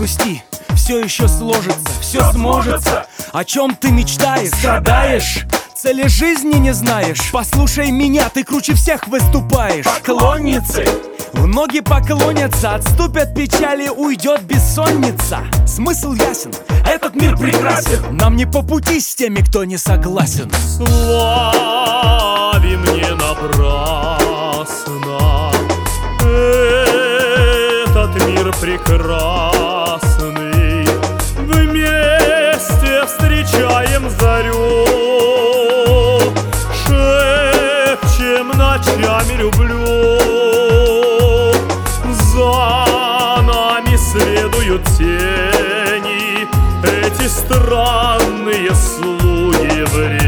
грусти, все еще сложится, все сможется. О чем ты мечтаешь? Страдаешь? Цели жизни не знаешь? Послушай меня, ты круче всех выступаешь. Поклонницы в ноги поклонятся, отступят печали, уйдет бессонница. Смысл ясен, этот мир прекрасен, нам не по пути с теми, кто не согласен. Славим не напрасно этот мир прекрасный. Вместе встречаем зарю, шепчем ночами люблю. За нами следуют тени, эти странные слуги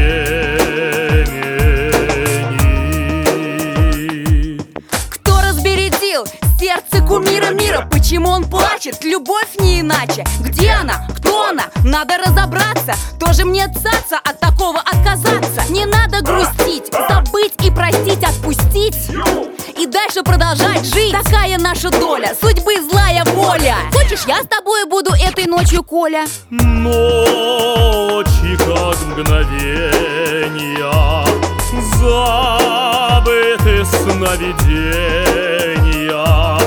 времени. Кто разбередил сердце кумира мира? Почему он плачет? Любовь не иначе. Где она? Кто она? Надо разобраться. Тоже мне цаца от такого отказаться. Не надо грустить, забыть и простить, отпустить и дальше продолжать жить. Такая наша доля, судьбы злая воля. Хочешь, я с тобой буду этой ночью, Коля? Ночи, как мгновения, забыты сновидения.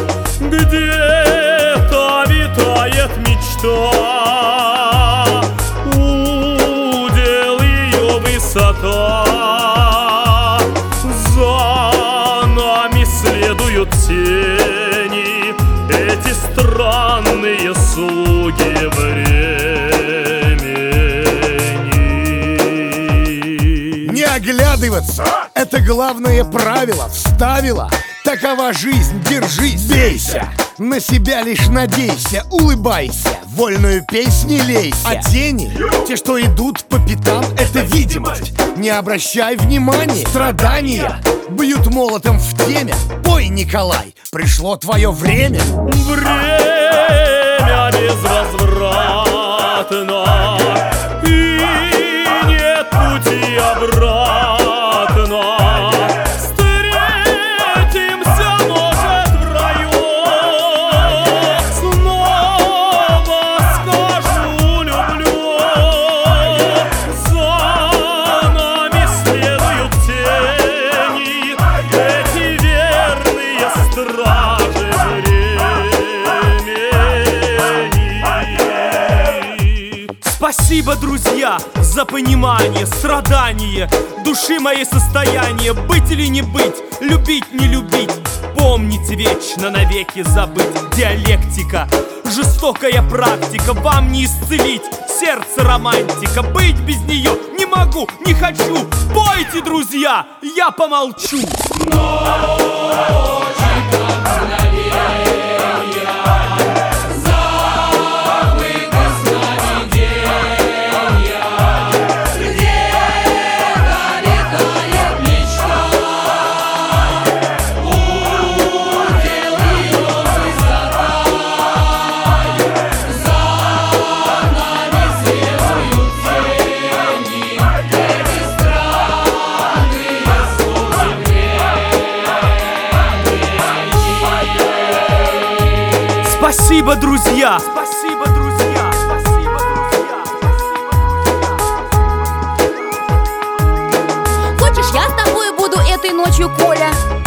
Где-то витает мечта, удел ее высота. За нами следуют тени, эти странные слуги времени. Не оглядываться — это главное правило. Вставила, такова жизнь, держись, бейся. На себя лишь надейся, улыбайся, вольную песнь лейся. А тени, те, что идут по пятам, это видимость. Не обращай внимания, страдания бьют молотом в темя. Пой, Николай, пришло твое время. Время безвозвратно, и нет пути обратно. Встретимся, может, в раю. Снова скажу люблю. За нами следуют тени, эти верные стражи времени. Спасибо, друзья, за понимание, страдание души моей состояние. Быть или не быть, любить, не любить, помнить вечно, навеки забыть. Диалектика, жестокая практика, вам не исцелить сердце романтика. Быть без нее не могу, не хочу. Пойте, друзья, я помолчу. Спасибо, друзья! Спасибо, друзья! Спасибо, друзья! Хочешь, я с тобой буду этой ночью, Коля?